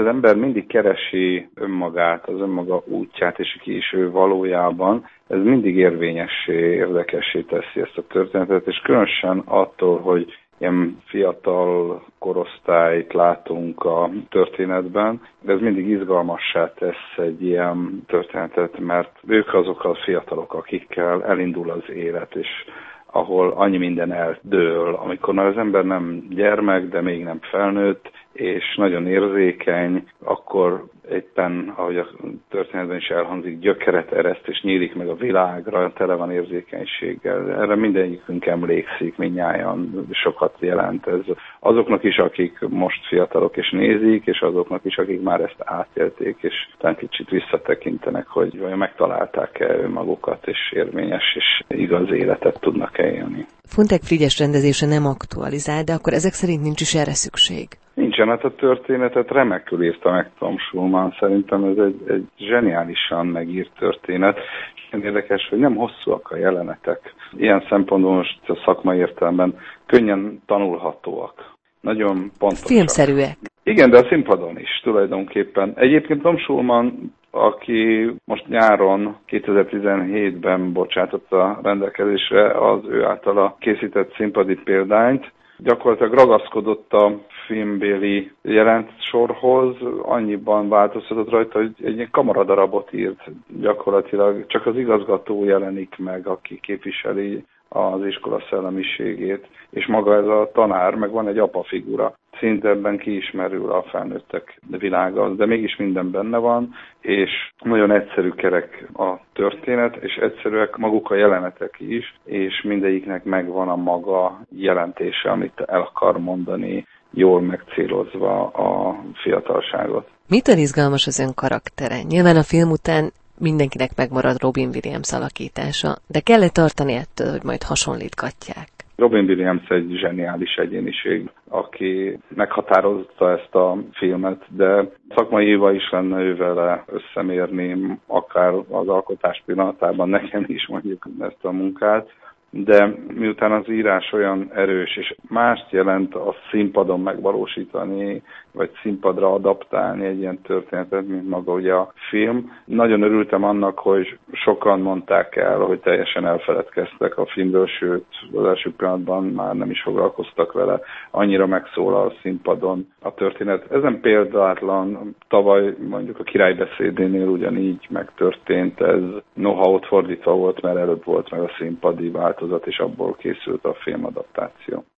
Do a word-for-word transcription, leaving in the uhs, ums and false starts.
Az ember mindig keresi önmagát, az önmaga útját, és ki is ő valójában. Ez mindig érvényessé, érdekessé teszi ezt a történetet, és különösen attól, hogy ilyen fiatal korosztályt látunk a történetben, de ez mindig izgalmassá tesz egy ilyen történetet, mert ők azok a fiatalok, akikkel elindul az élet, és ahol annyi minden eldől, amikor már az ember nem gyermek, de még nem felnőtt, és nagyon érzékeny, akkor éppen, ahogy a történetben is elhangzik, gyökeret ereszt, és nyílik meg a világra, tele van érzékenységgel. Erre mindenikünk emlékszik, mindnyájan sokat jelent ez. Azoknak is, akik most fiatalok és nézik, és azoknak is, akik már ezt átélték, és talán kicsit visszatekintenek, hogy vajon megtalálták-e önmagukat, és érvényes és igaz életet tudnak élni. Fontek Frigyes rendezése nem aktualizál, de akkor ezek szerint nincs is erre szükség. Nincsen, hát a történetet remekül írta meg Tom Schulman, szerintem ez egy, egy zseniálisan megírt történet. És érdekes, hogy nem hosszúak a jelenetek. Ilyen szempontból most a szakmai értelemben könnyen tanulhatóak. Nagyon pontosak. Filmszerűek. Igen, de a színpadon is tulajdonképpen. Egyébként Tom Schulman, aki most nyáron kétezer-tizenhétben bocsátott a rendelkezésre az ő általa készített színpadi példányt, gyakorlatilag ragaszkodott a filmbéli jelentsorhoz, annyiban változtatott rajta, hogy egy ilyen kamaradarabot írt gyakorlatilag. Csak az igazgató jelenik meg, aki képviseli az iskola szellemiségét, és maga ez a tanár, meg van egy apa figura. Szinte ebben kiismerül a felnőttek világa, de mégis minden benne van, és nagyon egyszerű kerek a történet, és egyszerűek maguk a jelenetek is, és mindegyiknek megvan a maga jelentése, amit el akar mondani, jól megcélozva a fiatalságot. Mitől izgalmas az ön karaktere? Nyilván a film után mindenkinek megmarad Robin Williams alakítása, de kell-e tartani ettől, hogy majd hasonlítgatják? Robin Williams egy zseniális egyéniség, aki meghatározta ezt a filmet, de szakmai hiba is lenne ővele összemérni, akár az alkotás pillanatában nekem is mondjuk ezt a munkát. De miután az írás olyan erős, és mást jelent a színpadon megvalósítani, vagy színpadra adaptálni egy ilyen történetet, mint maga ugye a film. Nagyon örültem annak, hogy sokan mondták el, hogy teljesen elfeledkeztek a filmről, sőt, az első pillanatban már nem is foglalkoztak vele. Annyira megszólal a színpadon a történet. Ezen példátlan, tavaly mondjuk a királybeszédénél ugyanígy megtörtént ez. Noha ott fordítva volt, mert előbb volt meg a színpadi változat, és abból készült a filmadaptáció.